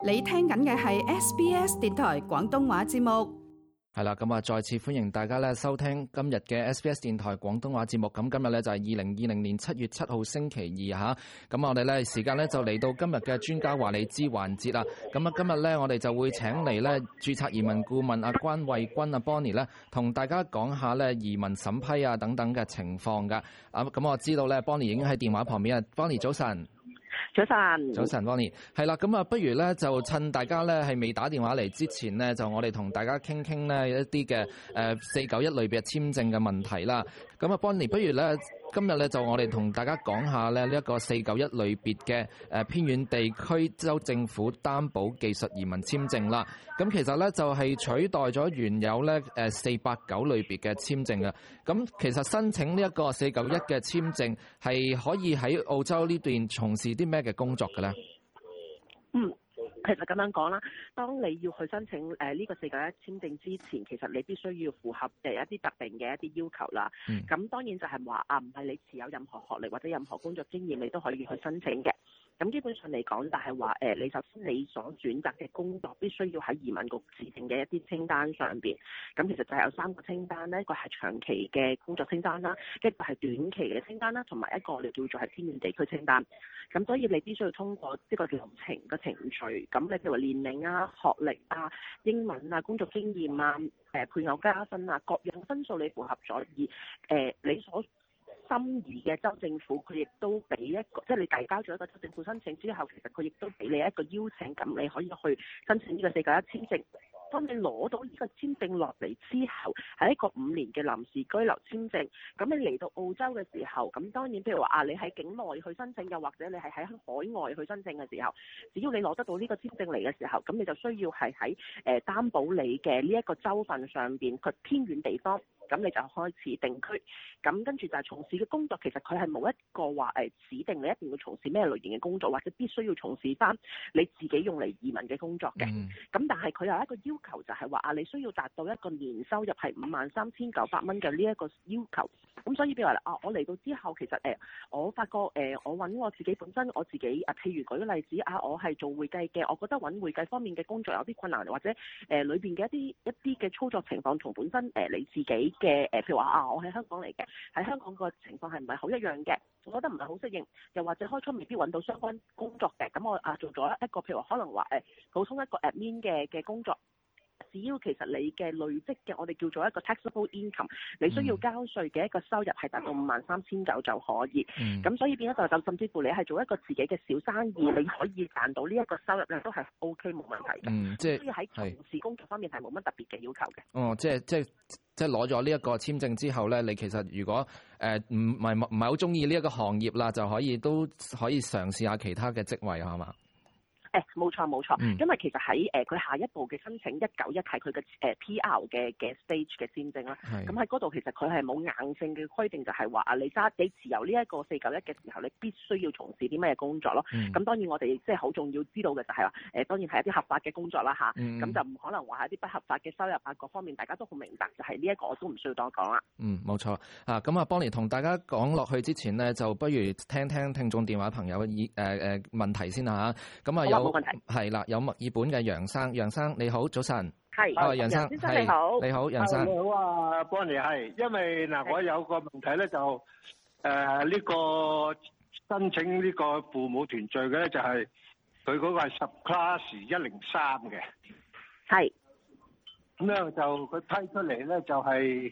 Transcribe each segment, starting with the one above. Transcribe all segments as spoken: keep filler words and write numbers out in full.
你聽緊嘅係 S B S 電台廣東話節目。 係啦，咁啊，再次歡迎大家咧收聽今日嘅 S B S 電台廣東話節目。咁今日咧就係二零二零年七月七號星期二吓。咁我哋咧時間咧就嚟到今日嘅專家話你知環節啦。咁啊，今日咧我哋就會請嚟咧註冊移民顧問阿關慧君阿 Bonnie 咧，同大家講下咧移民審批啊等等嘅情況噶。啊，咁我知道咧 Bonnie 已經喺電話旁邊啊。Bonnie 早晨。 早晨， 早晨 Bonnie 係啦，咁啊，不如咧就趁大家咧係未打電話嚟之前呢，就我哋同大家傾傾咧一啲嘅誒四九一類別簽證嘅問題啦。咁啊 Bonnie，不如咧今日咧就我哋同大家講下咧呢一個四九一類別嘅誒偏遠地區州政府擔保技術移民簽證啦。咁其實咧就係取代咗原有咧誒四八九類別嘅簽證嘅。咁其實申請呢一個四九一嘅簽證係可以喺澳洲呢邊從事啲咩嘅工作嘅咧？ 嗯，其實咁樣講啦，當你要去申請誒呢、呃這個四九一簽證之前，其實你必須要符合誒一啲特定嘅一啲要求啦。咁、嗯、當然就係話啊，唔係你持有任何學歷或者任何工作經驗，你都可以去申請嘅。咁基本上嚟講，就係話誒，你首先你所選擇嘅工作必須要喺移民局指定嘅一啲清單上邊。咁其實就係有三個清單咧，一個係長期嘅工作清單啦，一個係短期嘅清單啦，同埋一個我哋叫做係偏遠地區清單。咁所以你必須要通過呢個流程嘅程序。咁你譬如話年齡啊、學歷啊、英文啊、工作經驗啊、誒配偶加分啊，各樣分數你符合咗，而誒你所心儀嘅州政府，佢亦都俾一個，即係你遞交咗一個州政府申請之後，其實佢亦都俾你一個邀請，咁你可以去申請呢個四九一簽證。當你攞到呢個簽證落嚟之後，係一個五年嘅臨時居留簽證。咁你嚟到澳洲嘅時候，咁當然譬如話啊，你喺境內去申請，又或者你係喺海外去申請嘅時候，只要你攞得到呢個簽證嚟嘅時候，咁你就需要係喺誒擔保你嘅呢一個州份上邊，佢偏遠地方。咁你就開始定居，咁跟住就係從事嘅工作，其實佢係冇一個話誒指定你一定要從事咩類型嘅工作，或者必須要從事翻你自己用嚟移民嘅工作嘅。咁、嗯、但係佢有一個要求，就係話啊，你需要達到一個年收入係五萬三千九百蚊嘅呢一個要求。咁所以譬如話啊，我嚟到之後，其實誒，我發覺誒，我揾我自己本身我自己啊，譬如舉個例子啊，我係做會計嘅，我覺得揾會計方面嘅工作有啲困難，或者誒裏邊嘅一啲一啲嘅操作情況同本身誒你自己嘅誒，譬如話啊，我喺香港嚟嘅，喺香港個情況係唔係好一樣嘅，我覺得唔係好適應，又或者開初未必揾到相關工作嘅，咁我啊做咗一個譬如話可能話誒普通一個 admin 嘅嘅工作。只要其實你嘅累積嘅，我哋叫做一個 taxable income，你需要交稅嘅一個收入係達到五萬三千九就可以。咁、嗯、所以變咗就甚至乎你係做一個自己嘅小生意，你可以賺到呢一個收入咧，都係 OK 冇問題嘅。嗯，即係所以喺從事工作方面係冇乜特別嘅要求嘅。 哦，即係即係即係攞咗呢一個簽證之後咧，你其實如果誒唔係唔係好中意呢一個行業啦，就可以都可以嘗試下其他嘅職位係嘛？ 誒冇錯冇錯，因為其實喺誒佢下一步嘅申請一九一係佢嘅誒 P R 嘅嘅 stage 嘅簽證啦。咁喺嗰度其實佢係冇硬性嘅規定，就係話啊你揸你持有呢一個四九一嘅時候，你必須要從事啲咩工作咯。咁、嗯、當然我哋即係好重要知道嘅就係話誒，當然係一啲合法嘅工作啦吓，咁、嗯、就唔可能話係一啲不合法嘅收入啊，各方面大家都好明白，就係呢一個我都唔需要多講啦。 嗯，冇錯啊。咁啊，Bonnie同大家講落去之前呢，就不如聽聽聽眾電話朋友嘅誒誒問題先吓。咁啊有冇問題？係啦。有墨爾本嘅楊生，楊生你好，早晨。 係， 啊楊生， 先生你好， 你好楊生。 你好啊 Bonnie， 係，因為嗱我有個問題咧，就誒呢、呃這個申請呢個父母團聚嘅咧，就係佢嗰個係十 class 一零三嘅。 係。 咁咧就佢批出嚟咧就係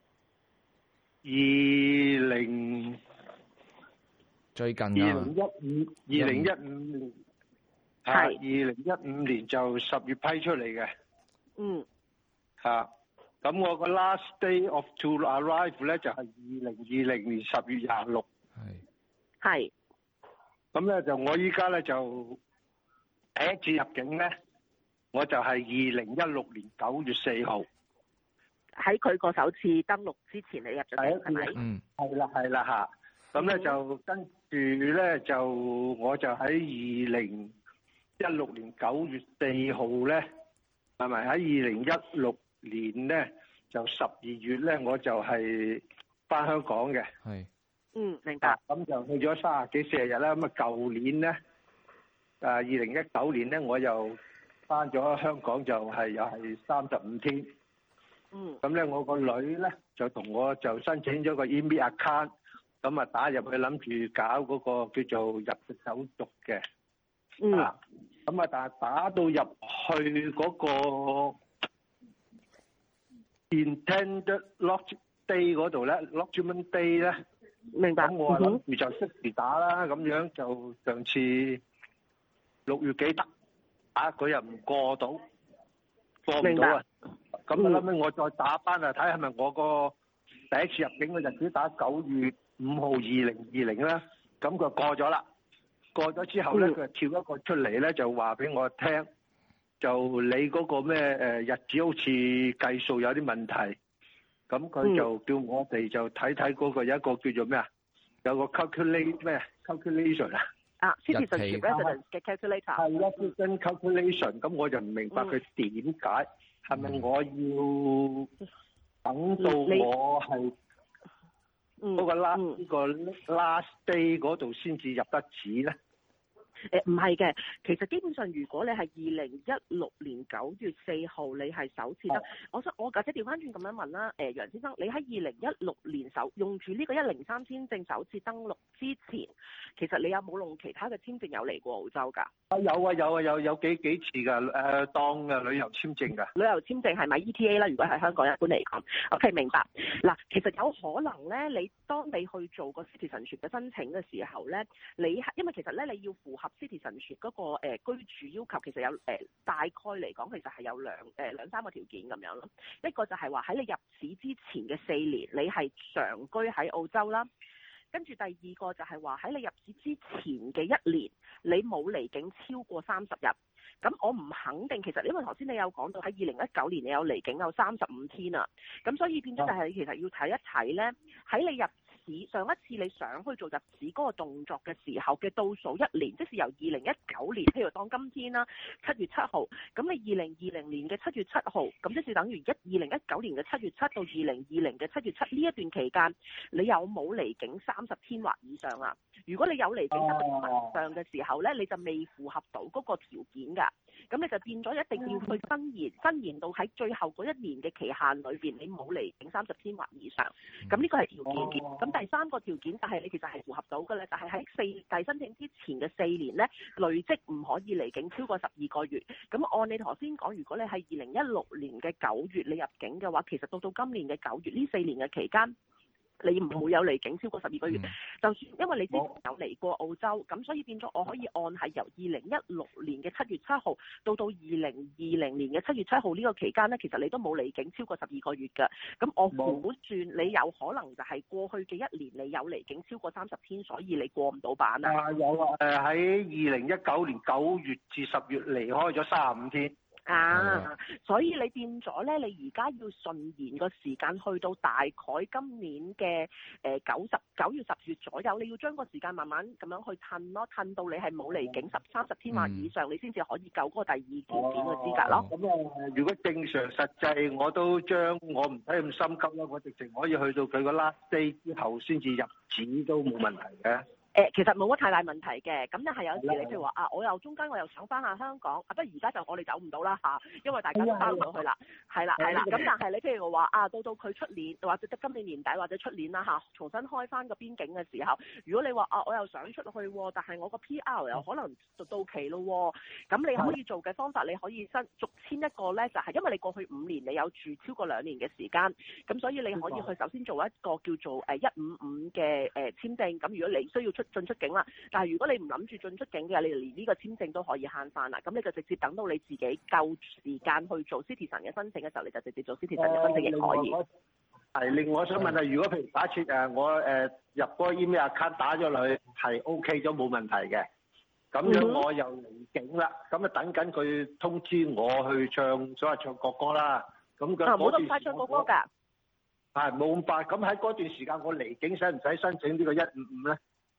二零最近啊， 二零一五二零一五年。係二零一五年就十月批出嚟嘅。 嗯。 吓，咁我個 last day of to arrive 咧就係二零二零年十月廿六。 係。 係。 咁咧就我依家咧就第一次入境咧，我就係二零一六年九月四號。 喺佢個首次登錄之前，你入咗境係咪？ 嗯。 係啦係啦吓，咁咧就跟住咧就我就喺二零一六年九月四號咧，係咪喺二零一六年咧就十二月咧我就係翻香港嘅。 係。 嗯，明白。 咁就去咗三十幾四十日啦。咁啊，舊年咧二零一九年咧，我又翻咗香港，就係又係三十五天。 嗯。 咁咧，我個女咧就同我就申請咗個 email account，咁啊打入去諗住搞嗰個叫做入籍手續嘅。 嗯。 啊。咁啊，但係打到入去嗰個 intended launch day 嗰度咧 ，launchment day 咧。 明白。 咁我諗住就即時打啦，咁樣就上次六月幾打，打佢又唔過到，過唔到啊！咁啊，後尾我再打翻啊，睇係咪我個第一次入境嘅日子打九月五號二零二零啦，咁佢過咗啦，過咗之後咧，佢、嗯、跳一個出嚟咧，就話俾我聽，就你嗰個咩誒日子好似計數有啲問題。咁佢就叫我哋就睇睇嗰個有一個叫做咩啊？有個 calculate 咩 calculation 啊？ 啊 ，citizenship residence 嘅 calculator。 係啦 citizen calculation。咁我就唔明白佢點解，係咪我要等到我係嗰個 last 呢個 last day 嗰度先至入得紙咧？ 誒唔係嘅，其實基本上如果你係二零一六年九月四號你係首次登，我想我或者調翻轉咁樣問啦，誒、呃、楊先生，你喺二零一六年首用住呢個一零三簽證首次登陸之前，其實你有冇用其他嘅簽證有嚟過澳洲㗎？ 啊有啊有啊有有幾幾次㗎，誒、呃、當嘅旅遊簽證㗎。 旅遊簽證係咪 E T A 啦？如果係香港一般嚟講 ，OK 明白。嗱，其實有可能咧，你當你去做個 citizenship 嘅申請嘅時候咧，你因為其實咧你要符合 citizenship 嗰個、呃、居住要求，其實有誒、呃、大概嚟講，其實係有兩誒、呃、兩三個條件咁樣咯。一個就係話喺你入市之前嘅四年，你係常居喺澳洲啦。跟住第二個就係話喺你入市之前嘅一年，你冇離境超過三十日。咁我唔肯定，其實因為頭先你有講到喺二零一九年你有離境有三十五天啊，咁所以變咗就係其實要睇一睇呢，喺你入市上一次你想去做入市嗰個動作嘅時候嘅倒數一年，即是由二零一九年，譬如當今天啦，七月七號，咁你二零二零年嘅七月七號，咁即是等於一二零一九年嘅七月七到二零二零嘅七月七呢一段期間，你有冇離境三十天或以上啊？如果你有離境三十天或以上嘅時候呢，你就未符合到嗰個條件㗎。咁你就變咗一定要去伸延，伸延到喺最後嗰一年嘅期限裏邊，你冇離境三十天或以上。咁呢個係條件。咁第三個條件就係你其實係符合到嘅咧，就係、是、喺四遞申請之前嘅四年咧，累積唔可以離境超過十二個月。咁按你頭先講，如果你係二零一六年嘅九月你入境嘅話，其實到到今年嘅九月呢四年嘅期間，你唔會有離境超過十二個月，嗯、就算因為你之前有嚟過澳洲，咁所以變咗我可以按係由二零一六年嘅七月七號到到二零二零年嘅七月七號呢個期間呢，其實你都冇離境超過十二個月㗎。咁我估算你有可能就係過去嘅一年你有離境超過三十天，所以你過唔到版啊。 啊有啊，誒喺二零一九年九月至十月離開咗三十五天。 啊，所以你變咗咧，你而家要順延個時間去到大概今年嘅誒九十九月十月左右，你要將個時間慢慢咁樣去褪咯，褪到你係冇離境十三十天或以上，嗯、你先至可以夠嗰個第二條件嘅資格咯。 咁啊、嗯，如果正常實際，我都將我唔使咁心急啦，我直情可以去到佢個 last day 之後先至入紙都冇問題嘅。 誒其實冇乜太大問題嘅，咁但係有時你譬如話啊，我又中間我又想翻下香港，啊不過而家就我哋走唔到啦嚇，因為大家都翻唔到去啦，係啦係啦，咁但係你譬如話啊，到到佢出年或者今年年底或者出年啦嚇，重新開翻個邊境嘅時候，如果你話啊我又想出去，但係我個 P R 又可能就到期咯，咁你可以做嘅方法，你可以新續簽一個咧，就係因為你過去五年你有住超過兩年嘅時間，咁所以你可以去首先做一個叫做誒一五五嘅誒簽證，咁如果你需要出進出境啦，但係如果你唔諗住進出境嘅，你連呢個簽證都可以慳翻啦。咁你就直接等到你自己夠時間去做 citizen 嘅申請嘅時候，你就直接做 citizen 嘅申請亦可以。 係，另外我想問下，如果譬如假設誒我誒入嗰個 email account 打咗落去係 OK 咗冇問題嘅，咁樣我又離境啦，咁啊等緊佢通知我去唱所謂唱國歌啦。咁佢冇咁快唱國歌㗎。係冇咁快，咁喺嗰段時間我離境使唔使申請呢個一五五咧？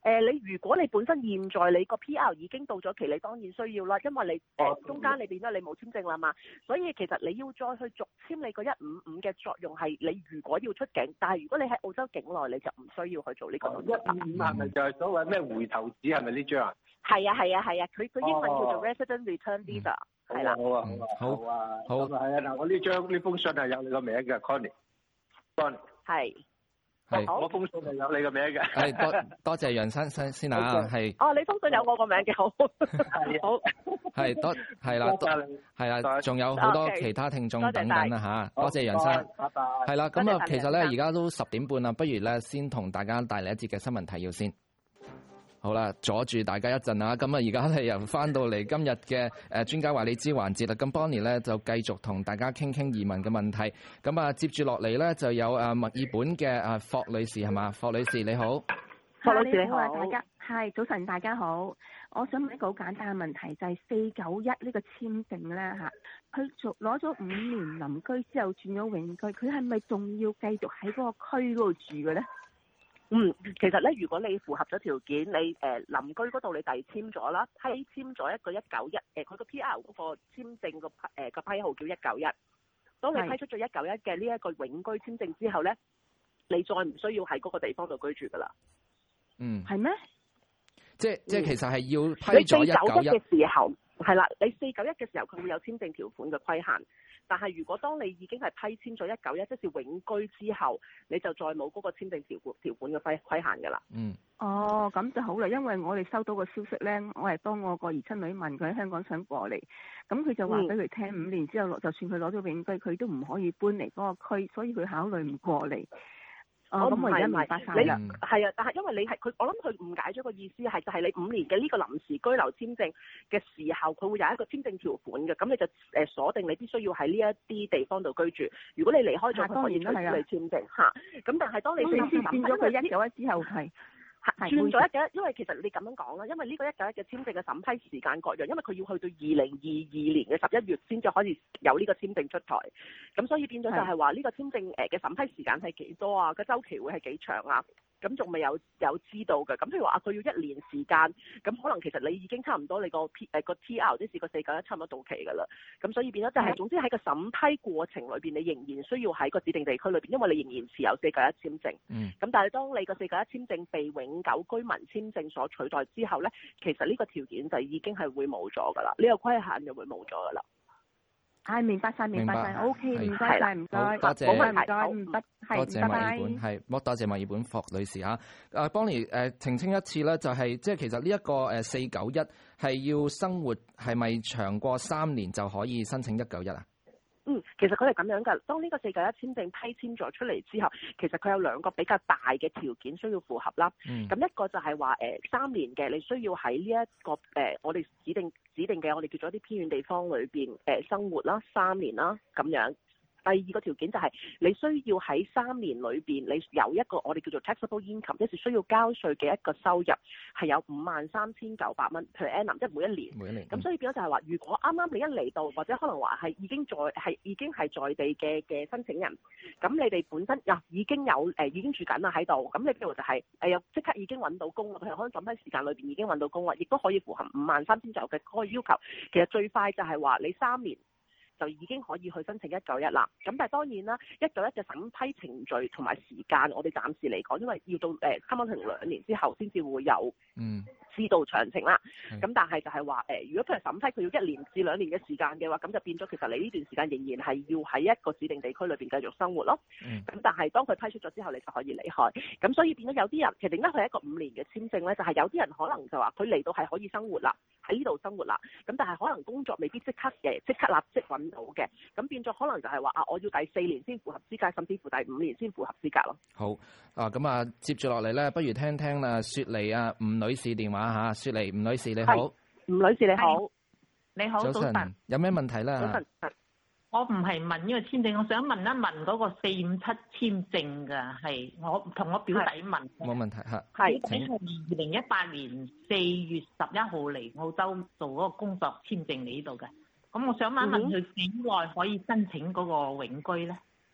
呃，你如果你本身現在你個 P R 已經到咗期，你當然需要啦，因為你誒、呃、中間你變咗你冇簽證啦嘛，所以其實你要再去續簽你個一五五嘅作用係你如果要出境，但係如果你喺澳洲境內你就唔需要去做呢個動作。 一五五係咪就係所謂咩回頭紙係咪呢張啊？係啊係啊係啊，佢佢、啊、英文叫做 Resident Return Visa，係啦、 嗯。好啊好啊好啊好啊，係啊嗱，我呢張呢封信係有你個名嘅 Connie，Connie 係。 係， 我封信係有你個名嘅。 係多多謝楊生先先啊，係。 哦，你封信有我個名嘅，好。係好。係多係啦，係啦，仲有好多其他聽眾等緊啦吓，多謝楊生。 拜拜。 係啦，咁啊，其實咧而家都十點半啦，不如咧先同大家帶嚟一節嘅新聞提要先。好啦，阻住大家一陣啊！咁啊，而家咧又翻到嚟今日嘅誒專家話你知環節啦。咁 Bonnie 咧就繼續同大家傾傾移民嘅問題。咁啊，接住落嚟咧就有誒墨爾本嘅誒霍女士係嘛？霍女士你好， 霍女士你好， 大家係早晨，大家好。我想問一個好簡單嘅問題，就係四九一呢個簽證咧嚇，佢做攞咗五年臨居之後轉咗永居，佢係咪仲要繼續喺嗰個區嗰度住嘅咧？ 嗯，其實咧，如果你符合咗條件，你誒、呃、臨居嗰度你遞簽咗啦，批簽咗一個一九一，誒佢個 P R 嗰個簽證個誒個批號叫一九一。當你批出咗一九一嘅呢一個永居簽證之後咧，你再唔需要喺嗰個地方度居住噶啦。 嗯， 係咩？ 即係即係其實係要批咗一九一嘅時候，係啦，你四九一嘅時候佢會有簽證條款嘅規限。但係如果當你已經係批簽咗一九一，即是永居之後，你就再冇嗰個簽證條款條款嘅規規限㗎啦。 嗯。 哦，咁就好啦，因為我哋收到個消息咧，我係幫我個姨親女問佢喺香港想過嚟，咁佢就話俾佢聽，五年之後就算佢攞咗永居，佢都唔可以搬嚟嗰個區，所以佢考慮唔過嚟。哦，咁我而家明白晒啦。 係啊，但係因為你係佢，我諗佢誤解咗個意思係，就係你五年嘅呢個臨時居留簽證嘅時候，佢會有一個簽證條款嘅，咁你就誒鎖定你必須要喺呢一啲地方度居住。如果你離開咗，佢可以取消你簽證嚇。咁但係當你你先變咗佢一九一之後係。 轉咗一九一，因為其實你咁樣講啦，因為呢個一九一嘅簽證嘅審批時間各樣，因為佢要去到二零二二年嘅十一月先至可以有呢個簽證出台，咁所以變咗就係話呢個簽證誒嘅審批時間係幾多啊？個週期會係幾長啊？咁仲未有有知道嘅，咁譬如話佢要一年時間，咁可能其實你已經差唔多你個 P 誒個 T R 即係個四九一差唔多到期㗎啦，咁所以變咗就係、是、總之喺個審批過程裏邊，你仍然需要喺個指定地區裏邊，因為你仍然持有四九一簽證。 嗯。咁但係當你個四九一簽證被永久居民簽證所取代之後咧，其實呢個條件就已經係會冇咗㗎啦，呢、這個規限就會冇咗㗎啦。 係明白晒，明白晒 O K，唔該晒，唔該， 多謝， 冇問題，唔得， 多謝墨爾本，係，多多謝墨爾本霍女士嚇。誒，Bonnie 誒澄清一次咧，就係即係其實呢一個誒四九一係要生活係咪長過三年就可以申請一九一啊？ 嗯，其實佢係咁樣㗎。當呢個四九一簽證批簽咗出嚟之後，其實佢有兩個比較大嘅條件需要符合啦。咁、嗯、一個就係話誒三年嘅，你需要喺呢一個誒、呃、我哋指定指定嘅我哋叫做一啲偏遠地方裏邊誒、呃、生活啦，三年啦咁樣。第二個條件就係你需要喺三年裏邊，你有一個我哋叫做 taxable income，即係需要交稅嘅一個收入係有五萬三千九百蚊 per annum，即係每一年。 每一年。咁所以變咗就係話，如果啱啱你一嚟到，或者可能話係已經在係已經係在地嘅嘅申請人，咁你哋本身又已經有誒、呃、已經住緊啦喺度，咁你譬如就係誒又即刻已經揾到工，佢可能審批時間裏邊已經揾到工啦，亦都可以符合五萬三千九嘅嗰個要求。其實最快就係話你三年就已經可以去申請一九一啦。咁但係當然啦，一九一嘅審批程序同埋時間，我哋暫時嚟講，因為要到誒差唔多成兩年之後先至會有嗯知道詳情啦。咁、嗯、但係就係話誒，如果譬如審批佢要一年至兩年嘅時間嘅話，咁就變咗其實你呢段時間仍然係要喺一個指定地區裏邊繼續生活咯。咁、嗯、但係當佢批出咗之後，你就可以離開。咁所以變咗有啲人其實點解佢係一個五年嘅簽證咧？就係、是、有啲人可能就話佢嚟到係可以生活啦，喺呢度生活啦。咁但係可能工作未必即刻嘅，即刻立即揾到嘅，咁變咗可能就係話啊，我要第四年先符合資格，甚至乎第五年先符合資格咯。 好啊，咁啊，接住落嚟咧，不如聽聽啦，雪梨啊，吳女士電話嚇，雪梨吳女士你好， 吳女士你好， 你好，早晨， 有咩問題咧？ 早晨， 我唔係問呢個簽證，我想問一問嗰個四五七簽證㗎，係我同我表弟問。冇問題嚇。 係。表弟係二零一八年四月十一號嚟澳洲做嗰個工作簽證嚟呢度嘅。咁我想問問佢幾耐可以申請嗰個永居咧？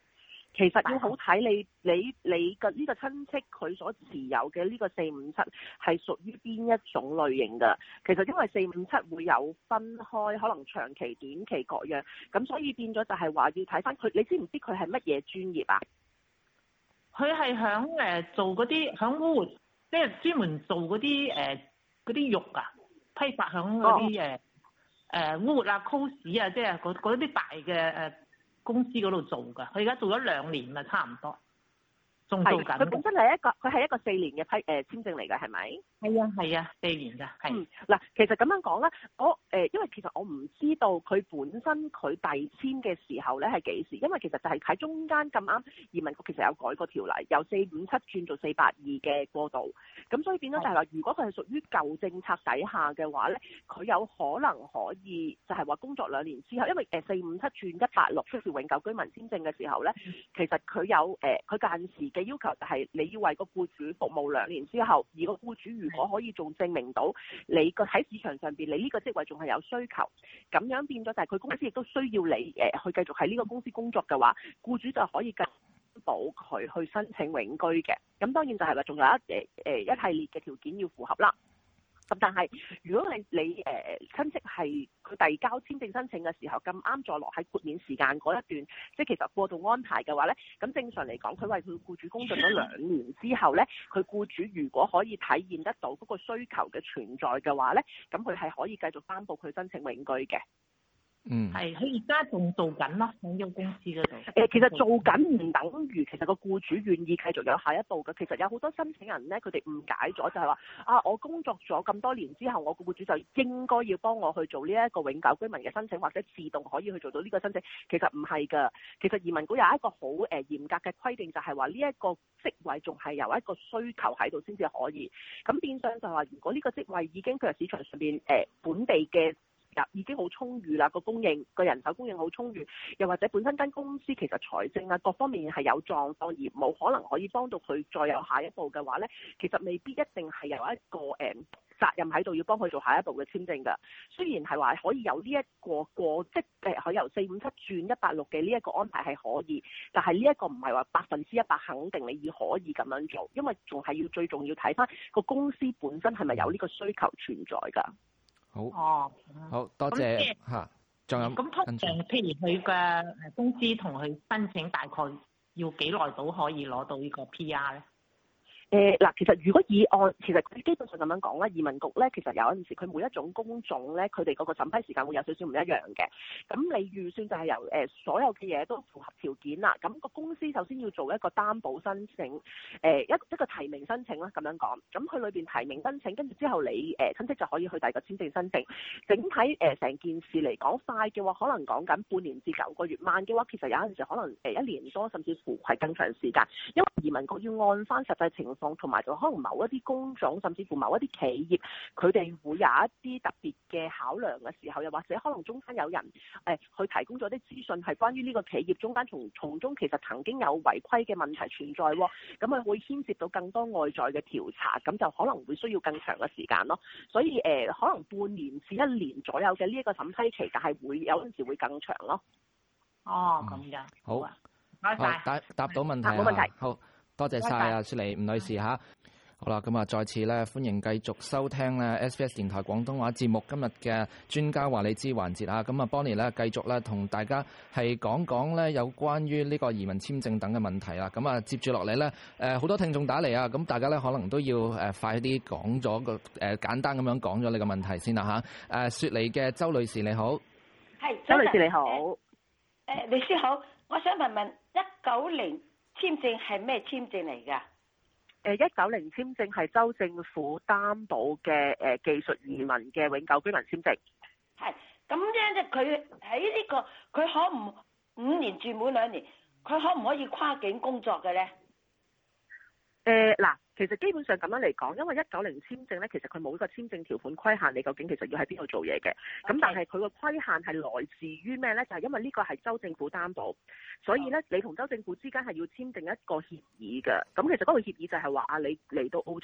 其實要好睇你你你嘅呢個親戚佢所持有嘅呢個四五七係屬於邊一種類型㗎。其實因為四五七會有分開，可能長期、短期各樣，咁所以變咗就係話要睇翻佢。你知唔知佢係乜嘢專業啊？ 佢係響誒做嗰啲響烏，即係專門做嗰啲誒嗰啲肉啊，批發響嗰啲誒誒烏啊、cos 啊，即係嗰嗰啲大嘅誒公司嗰度做㗎。佢而家做咗兩年啦，差唔多，仲做緊。 佢本身係一個佢係一個四年嘅批誒、呃、簽證嚟㗎，係咪？ 係啊係啊，四年㗎，係。 嗯，嗱，其實咁樣講咧，我誒、呃，因為其實我唔知道佢本身佢遞簽嘅時候咧係幾時，因為其實就係喺中間咁啱移民局其實有改過條例，由四五七轉做四八二嘅過渡，咁所以變咗就係話，如果佢係屬於舊政策底下嘅話咧，佢有可能可以就係話工作兩年之後，因為誒四五七轉一八六即係永久居民簽證嘅時候咧，其實佢有誒佢間時嘅要求就係你要為個僱主服務兩年之後，而個僱主如果可以仲證明到你個喺市場上邊你呢個職位仲係有需求，咁樣變咗就係佢公司亦都需要你誒去繼續喺呢個公司工作嘅話，僱主就可以繼續保佢去申請永居嘅。咁當然就係話仲有一誒誒一系列嘅條件要符合啦。咁但係如果你你誒、呃、親戚係佢遞交簽證申請嘅時候咁啱坐落喺豁免時間嗰一段，即係其實過渡安排嘅話咧，咁正常嚟講，佢為佢僱主工作咗兩年之後咧，佢僱主如果可以體現得到嗰個需求嘅存在嘅話咧，咁佢係可以繼續擔保佢申請永居嘅。 嗯， 係，佢而家仲做緊咯，喺呢個公司嗰度。 誒，其實做緊唔等於其實個僱主願意繼續有下一步嘅。其實有好多申請人咧，佢哋誤解咗就係話啊，我工作咗咁多年之後，我個僱主就應該要幫我去做呢一個永久居民嘅申請，或者自動可以去做到呢個申請。其實唔係㗎，其實移民局有一個好誒嚴格嘅規定，就係話呢一個職位仲係有一個需求喺度先至可以。咁變相就係話，如果呢個職位已經佢喺市場上邊誒、呃、本地嘅已經好充裕啦，個供應個人手供應好充裕，又或者本身間公司其實財政啊各方面係有狀況，而冇可能可以幫到佢再有下一步嘅話呢，其實未必一定係有一個誒、呃、責任喺度要幫佢做下一步嘅簽證㗎。雖然係話可以有呢一個過即係佢由四五七轉一八六嘅呢一個安排係可以，但係呢一個唔係話百分之一百肯定你要可以咁樣做，因為仲係要最重要睇翻個公司本身係咪有呢個需求存在㗎。 好， 哦， 好多謝嚇，仲有咁通常譬如佢嘅公司同佢申請，大概要幾耐到可以攞到呢個 P R 咧？ 誒嗱，其實如果以按，其實基本上咁樣講啦，移民局咧，其實有陣時佢每一種工種咧，佢哋嗰個審批時間會有少少唔一樣嘅。咁你預算就係由誒、呃、所有嘅嘢都符合條件啦。咁、那個公司首先要做一個擔保申請，誒、呃、一一個提名申請啦，咁樣講。咁佢裏邊提名申請，跟住之後你誒、呃、親戚就可以去第二個簽證申請。整體誒成、呃、件事嚟講快嘅話，可能講緊半年至九個月；慢嘅話，其實有陣時可能誒一年多，甚至乎係更長時間。因為移民局要按翻實際情況。同埋就可能某一啲工種，甚至乎某一啲企業，佢哋會有一啲特別嘅考量嘅時候，又或者可能中間有人誒、呃、去提供咗啲資訊，係關於呢個企業中間從從中其實曾經有違規嘅問題存在喎，咁啊會牽涉到更多外在嘅調查，咁就可能會需要更長嘅時間咯。所以誒、呃，可能半年至一年左右嘅呢一個審批期，但係會有陣時會更長咯。 哦，咁樣、嗯、好啊，唔該晒， 答答到問題啊， 冇問題， 好。多謝晒啊，雪梨吳女士嚇。好啦，咁啊，再次咧歡迎繼續收聽咧 S B S 電台廣東話節目今日嘅專家話你知環節啊。咁啊 Bonnie 咧繼續咧同大家係講講咧有關於呢個移民簽證等嘅問題啦。咁啊接住落嚟咧誒好多聽眾打嚟啊，咁大家咧可能都要誒快啲講咗個誒簡單咁樣講咗你個問題先啦嚇。誒雪梨嘅周女士你好， 係周女士你好， 誒、呃呃、律師好，我想問問一九零簽證係咩簽證嚟㗎？ 誒一九零簽證係州政府擔保嘅誒技術移民嘅永久居民簽證。 係咁樣咧，佢喺呢個佢可唔五年住滿兩年，佢可唔可以跨境工作嘅咧？ 誒嗱、呃，其實基本上咁樣嚟講，因為一九零簽證咧，其實佢冇一個簽證條款規限你究竟其實要喺邊度做嘢嘅。咁 Okay. 但係佢個規限係來自於咩咧？就係、是、因為呢個係州政府擔保，所以咧、oh. 你同州政府之間係要簽訂一個協議嘅。咁其實嗰個協議就係話啊，你嚟到澳洲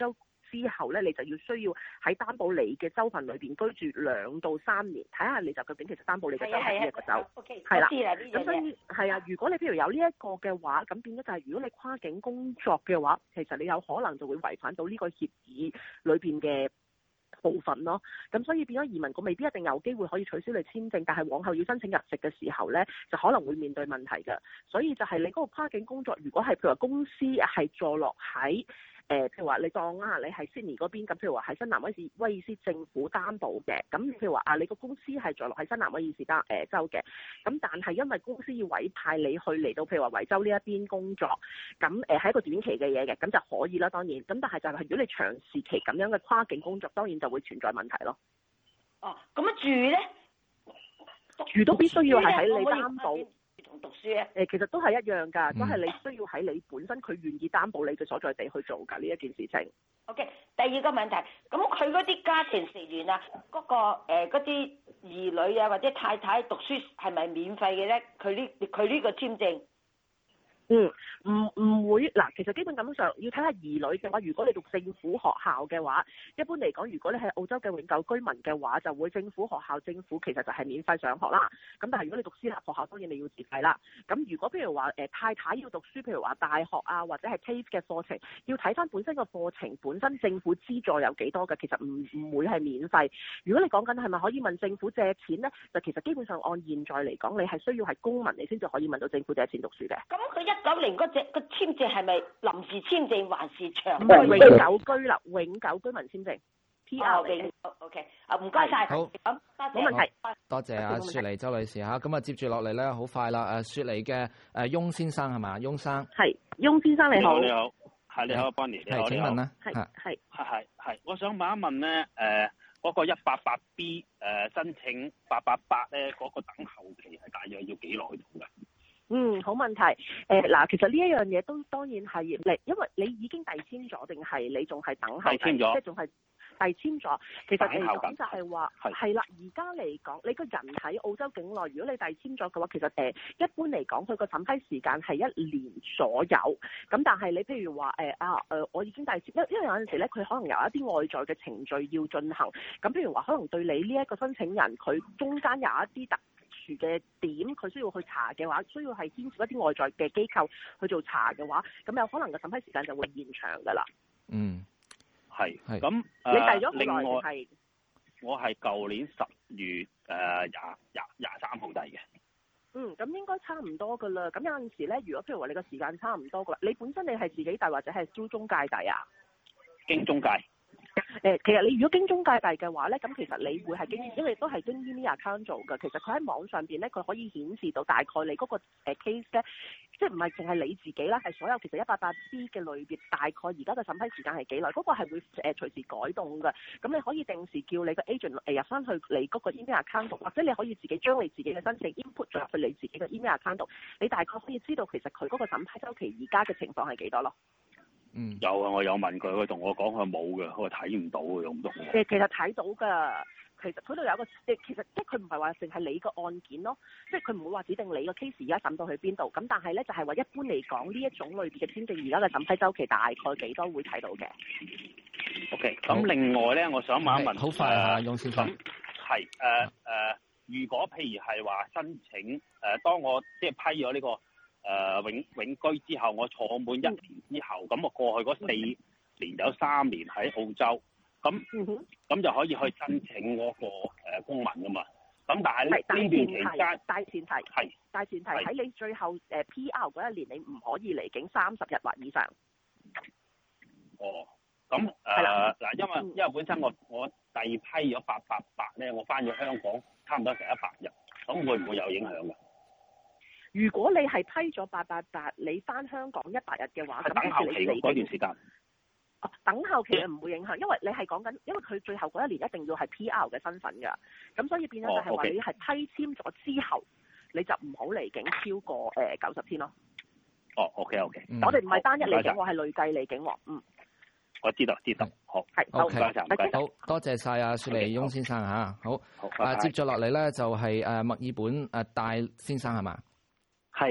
之後咧，你就要需要喺擔保你嘅州份裏邊居住兩到三年，睇下你就究竟其實擔保你嘅州係邊一個州。係啦，咁所以係啊，如果你譬如有呢一個嘅話，咁變咗就係如果你跨境工作嘅話，其實你有可能就會違反到呢個協議裏邊嘅部分咯。咁所以變咗移民局未必一定有機會可以取消你簽證，但係往後要申請入籍嘅時候咧，就可能會面對問題嘅。所以就係你嗰個跨境工作，如果係譬如話公司係坐落喺誒、呃，譬如話你當啊，你係 Sydney 嗰邊，咁譬如話喺新南威爾威爾斯政府擔保嘅，咁譬如話啊，你個公司係坐落喺新南威爾士擔誒州嘅，咁但係因為公司要委派你去嚟到譬如話維州呢一邊工作，咁誒係一個短期嘅嘢嘅，咁就可以啦，當然，咁但係就係如果你長時期咁樣嘅跨境工作，當然就會存在問題咯。 哦，咁樣住咧？ 住都必須要係喺你擔保。 同讀書咧？ 誒，其實都係一樣㗎，都係你需要喺你本身佢願意擔保你嘅所在地去做㗎呢一件事情。 OK，第二個問題，咁佢嗰啲家庭成員啊，嗰、嗰個誒嗰啲兒女啊或者太太讀書係咪免費嘅咧？佢呢佢呢個簽證？ 嗯，唔唔會嗱，其實基本咁上要睇下兒女嘅話，如果你讀政府學校嘅話，一般嚟講，如果你係澳洲嘅永久居民嘅話，就會政府學校政府其實就係免費上學啦。咁但係如果你讀私立學校，當然你要自費啦。咁如果譬如話誒、呃、太太要讀書，譬如話大學啊或者係 T A F E 嘅課程，要睇翻本身個課程本身政府資助有幾多嘅，其實唔唔會係免費。如果你講緊係咪可以問政府借錢呢？就其實基本上按現在嚟講，你係需要係公民你先至可以問到政府借錢讀書嘅。 咁佢一九年嗰隻個簽證係咪臨時簽證還是長永久居留永久居民簽證 P R 嚟 ？OK， 啊唔該晒， 好， 冇問題。 多謝阿雪梨周女士嚇，咁啊接住落嚟咧，好快啦！誒雪梨嘅誒翁先生係嘛？翁生係，翁先生你好， 你好，係你好 Bonnie，你好， 請問啦， 係係係係係，我想問一問咧，誒嗰個一八八 B 誒申請八八八咧，嗰個等候期係大約要幾耐到㗎？ 嗯，好問題。誒、呃、嗱，其實呢一樣嘢都當然係你，因為你已經遞簽咗，定係你仲係等候？ 遞簽咗， 即係仲係遞簽咗。其實嚟講就係話係係啦，而家嚟講，你個人喺澳洲境內，如果你遞簽咗嘅話，其實誒、呃、一般嚟講，佢個審批時間係一年左右。咁但係你譬如話誒、呃、啊誒、呃，我已經遞簽，因因為有陣時咧，佢可能有一啲外在嘅程序要進行。咁譬如話，可能對你呢一個申請人，佢中間有一啲特嘅點佢需要去查嘅話，需要係牽涉一啲外在嘅機構去做查嘅話，咁有可能個審批時間就會延長㗎啦。 嗯， 係係。 咁你遞咗好另外耐係？ 我係舊年十月誒廿廿廿三號遞嘅。 嗯，咁應該差唔多㗎啦。咁有陣時咧，如果譬如話你個時間差唔多㗎啦，你本身你係自己遞或者係經中介遞啊？ 經中介。 誒，其實你如果經中介遞嘅話咧，咁其實你會係經，因為都係經 email account 做嘅。其實佢喺網上邊咧，佢可以顯示到大概你嗰個 case 咧，即係唔係淨係你自己啦，係所有其實一八八 B 嘅類別，大概而家嘅審批時間係幾耐？嗰、那個係會誒、呃、隨時改動嘅。咁你可以定時叫你個 agent 誒入翻去你嗰個 email account 度，或者你可以自己將你自己嘅申請 input 咗入去你自己嘅 email account 度，你大概可以知道其實佢嗰個審批周期而家嘅情況係幾多咯。 嗯， 有啊，我有問佢，佢同我講佢冇嘅，佢睇唔到嘅，用唔到。 誒，其實睇到㗎，其實佢度有一個誒，其實即係佢唔係話淨係你個案件咯，即係佢唔會話指定你個 case 而家審到去邊度，咁但係咧就係話一般嚟講呢一種類別嘅簽證而家嘅審批周期大概幾多會睇到嘅。 OK，咁另外咧，我想問一問， 好快啊，翁先生。 係誒誒，如果譬如係話申請誒、呃，當我即係批咗呢、這個。誒、呃、永永居之後，我坐滿一年之後，咁、嗯、我過去嗰四年有三年喺澳洲，咁咁、嗯、就可以去申請嗰、那個、呃、公民噶嘛。咁但係呢段期間， 大前提係大前提喺你最後誒、呃、P R 嗰一年，你唔可以離境三十日或以上。 哦，咁誒嗱，因為因為本身我我第批咗八八八咧，我翻咗香港差唔多成一百日，咁會唔會有影響㗎？ 如果你係批咗八八八，你翻香港一百日嘅話，咁等候期嗰段時間。 哦，等候期唔會影響，因為你係講緊，因為佢最後嗰一年一定要係 P R 嘅身份㗎，咁所以變咗就係話你係批簽咗之後，你就唔好離境超過誒九十天咯。 哦 ，OK OK， 嗯、 我哋唔係單一離境， 謝謝我係累計離境喎。嗯， 我知道知道，好係 OK， 好， 好多謝晒阿雪梨翁先生嚇，好， 好啊接咗落嚟咧就係誒墨爾本誒戴先生係嘛？ 係，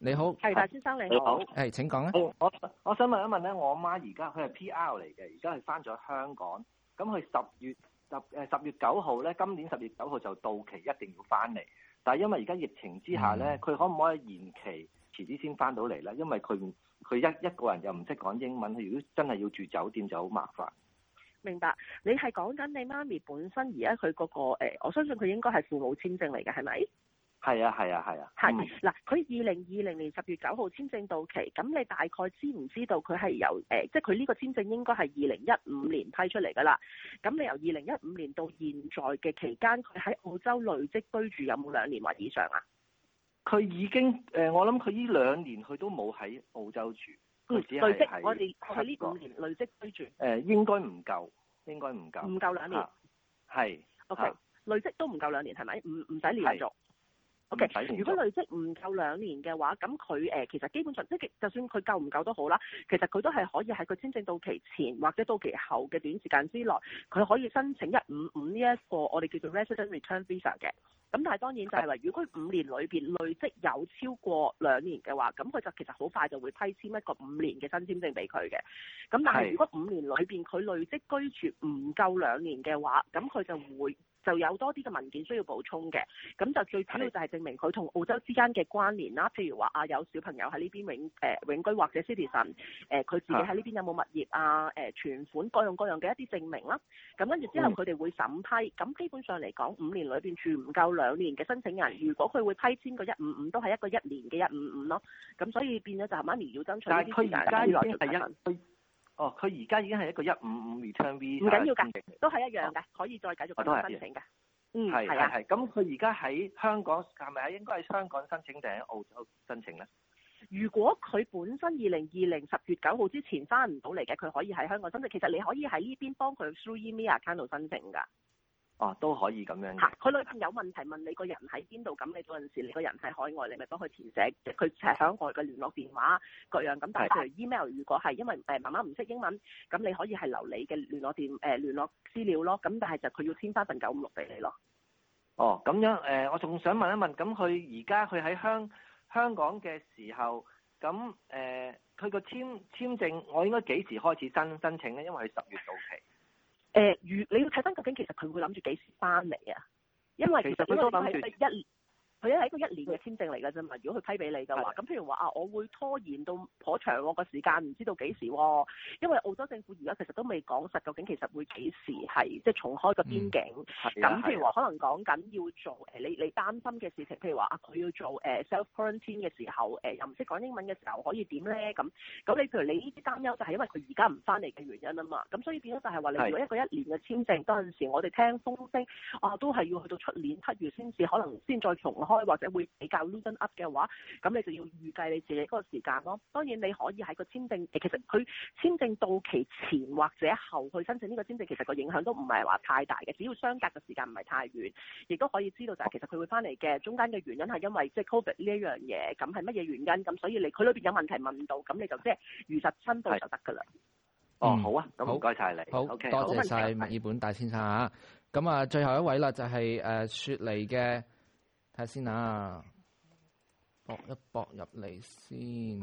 你好， 係大先生你好， 係請講啊。 我我想問一問咧，我媽而家佢係 P R 嚟嘅，而家係翻咗香港，咁佢十月十誒十月九號咧，今年十月九號就到期，一定要翻嚟。但係因為而家疫情之下咧，佢、嗯、可唔可以延期，遲啲先翻到嚟咧？因為佢佢一一個人又唔識講英文，佢如果真係要住酒店就好麻煩。 明白，你係講緊你媽咪本身而家佢嗰個誒，我相信佢應該係父母簽證嚟嘅，係咪？係啊係啊係啊。 係嗱，佢二零二零年十月九號簽證到期，咁你大概知唔知道佢係由誒、呃，即係佢呢個簽證應該係二零一五年批出嚟㗎啦。咁你由二零一五年到現在嘅期間，佢喺澳洲累積居住有冇兩年或以上啊？ 佢已經誒、呃，我諗佢呢兩年佢都冇喺澳洲住。 嗯，累積我哋佢呢五年累積居住。誒、 呃，應該唔夠，應該唔夠。 唔夠兩年。 係。 O K，累積都唔夠兩年係咪？唔唔使連續。O、okay, K， 如果累積唔夠兩年嘅話，咁佢誒其實基本上即係就算佢夠唔夠都好啦，其實佢都係可以喺佢簽證到期前或者到期後嘅短時間之內，佢可以申請一五五呢一個我哋叫做 Resident Return Visa 嘅。咁但係當然就係話，如果佢五年裏邊累積有超過兩年嘅話，咁佢就其實好快就會批簽一個五年嘅新簽證俾佢嘅。咁但係如果五年裏邊佢累積居住唔夠兩年嘅話，咁佢就會就有多啲嘅文件需要補充嘅。咁就最主要就係證明佢同澳洲之間嘅關聯啦。譬如話啊，有小朋友喺呢邊永誒、呃、永居或者 citizen， 誒、呃、佢自己喺呢邊有冇物業啊？誒、呃、存款各樣各樣嘅一啲證明啦。咁跟住之後佢哋會審批。咁、嗯、基本上嚟講，五年裏邊住唔夠兩年嘅申請人，如果佢會批簽個一五五，都係一個一年嘅一五五咯。咁所以變咗就係媽咪要爭取呢啲時間。但係佢而家已經係一， 哦，佢而家已經係一個一五五 return visa。 唔緊要㗎，都係一樣嘅、哦，可以再繼續申請嘅。嗯， 係係啊。 係咁佢而家喺香港係咪應該喺香港申請定喺澳洲申請咧？ 如果佢本身二零二零十月九號之前翻唔到嚟嘅，佢可以喺香港申請。其實你可以喺呢邊幫佢 through email account 度申請㗎。 哦，都可以咁樣。 嚇，佢裏邊有問題問你個人喺邊度，咁你嗰陣時你個人喺海外，你咪幫佢填寫，即係佢係響外嘅聯絡電話各樣咁。但係譬如 email，如果係因為誒媽媽唔識英文，咁你可以係留你嘅聯絡電誒、呃、聯絡資料咯。咁但係就佢要簽翻份九五六俾你咯。 哦，咁樣誒、呃，我仲想問一問，咁佢而家佢喺香香港嘅時候，咁誒佢個簽簽證，我應該幾時開始申申請咧？因為佢十月到期。 誒、呃，如你要睇翻究竟其實佢會諗住幾時翻嚟啊？因為其實佢都諗住一，佢係一個一年嘅簽證嚟㗎啫嘛。如果佢批俾你嘅話，咁譬如話啊，我會拖延到頗長喎個時間，唔知道幾時喎。因為澳洲政府而家其實都未講實究竟其實會幾時係即係重開個邊境。咁、嗯、譬如話可能講緊要做誒，你你擔心嘅事情，譬如話啊，佢要做誒 self quarantine 嘅時候，誒又唔識講英文嘅時候可以點咧？咁咁你譬如你呢啲擔憂就係因為佢而家唔翻嚟嘅原因啊嘛。咁所以變咗就係話你如果一個一年嘅簽證，當陣時我哋聽風聲啊，都係要去到出年七月先至可能先再重開。或者會比較 loosen up 嘅話，咁你就要預計你自己嗰個時間咯。當然你可以喺個簽證，其實佢簽證到期前或者後去申請呢個簽證，其實個影響都唔係話太大嘅，只要相隔嘅時間唔係太遠，亦都可以知道就係其實佢會翻嚟嘅中間嘅原因係因為即係 COVID 呢一樣嘢，咁係乜嘢原因？咁所以你佢裏邊有問題問到，咁你就即係如實申報就得㗎啦。 哦，好啊，咁唔該晒你。 好 ，OK， 多謝晒墨爾本大先生啊。咁啊，最後一位啦，就係、是、誒、呃、雪梨嘅。睇下先啊，搏一搏入嚟先，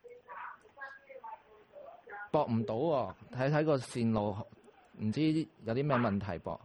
搏唔到喎，睇睇個線路，唔知有啲咩問題噃。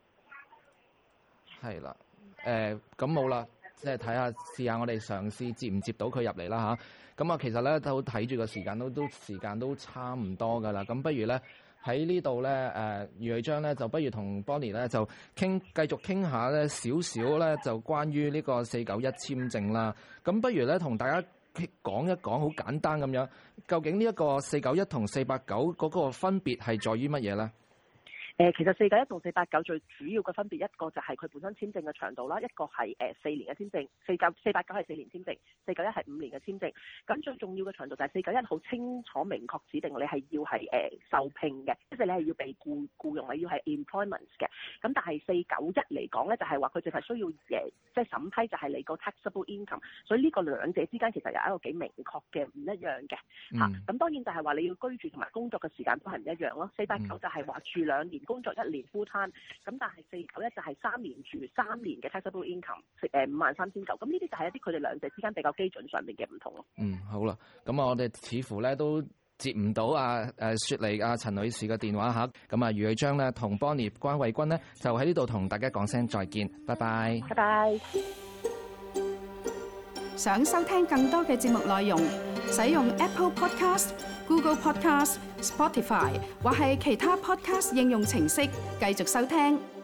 係啦，誒咁冇啦，即係睇下試下我哋嘗試接唔接到佢入嚟啦吓，咁啊，其實咧都睇住個時間都都時間都差唔多㗎啦。咁不如咧喺呢度咧誒余偉章咧就不如同 Bonnie 咧就傾繼續傾下咧少少咧就關於呢個四九一簽證啦。咁不如咧同大家講一講好簡單咁樣，究竟呢一個四九一同四八九嗰個分別係在於乜嘢咧？ 誒，其實四九一同四八九最主要嘅分別，一個就係佢本身簽證嘅長度啦，一個係誒四年嘅簽證，四九四八九係四年簽證，四九一係五年嘅簽證。咁最重要嘅長度就係四九一好清楚明確指定你係要係誒、呃、受聘嘅，即係你係要被僱僱用，你要係 employment 嘅。咁但係四九一嚟講咧，就係話佢淨係需要誒即係審批就係你個 taxable income，所以呢個兩者之間其實有一個幾明確嘅唔一樣嘅嚇。咁、嗯啊、當然就係話你要居住同埋工作嘅時間都係唔一樣咯。四八九就係話住兩年。 工作一年 full time，咁但係四九咧就係三年住三年嘅 taxable income， 誒五萬三千九，咁呢啲就係一啲佢哋兩者之間比較基準上面嘅唔同咯。 嗯，好啦，咁我哋似乎咧都接唔到啊誒雪梨啊陳女士嘅電話嚇，咁啊余偉章咧同 Bonnie 關慧君咧就喺呢度同大家講聲再見，拜拜。 拜拜。 想收聽更多嘅節目內容，使用 Apple Podcast、Google Podcast、Spotify 或係其他 Podcast 應用程式繼續收聽。